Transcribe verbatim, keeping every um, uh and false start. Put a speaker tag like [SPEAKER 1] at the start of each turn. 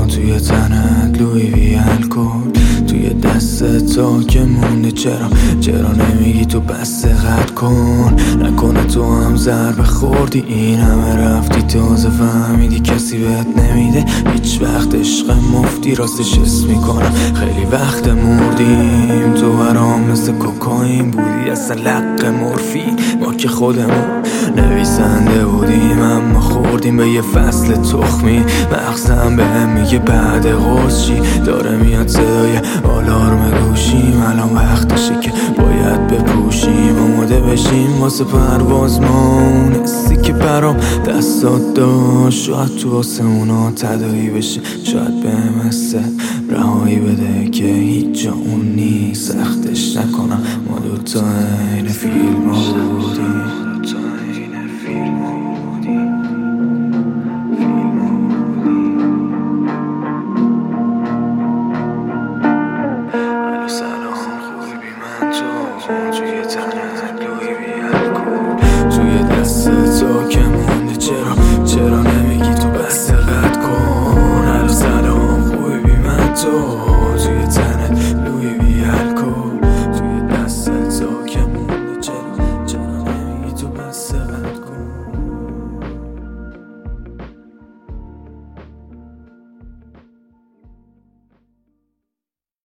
[SPEAKER 1] تو توی تنت لوی وی الکل، توی دست تا که مونده چرا چرا نمیگی تو بس قد کن؟ نکنه تو هم ضربه خوردی این همه رفتی تازه فهمیدی کسی بهت نمیده هیچ وقت. عشق مفتی راستش حس میکنم خیلی وقت مردیم، تو برام مثل کوکائین بودی اصلا لق مورفین. ما که خودمون نویسنده بودیم اما خوردیم به یه فصل تخمی. مغزم بهم میگه بعد قرص چی داره میاد صدای آلارم گوشیم، الان وقتشه که باید بپوشیم آماده بشیم واسه پرواز. ما اون حسی که برام دستات داشت شاید تو واسه اونا تدایی بشه، شاید بهم حس رهایی بده که هیچ جا اون نیست. سختش نکنم ما دوتا این فیلم ها بودیم.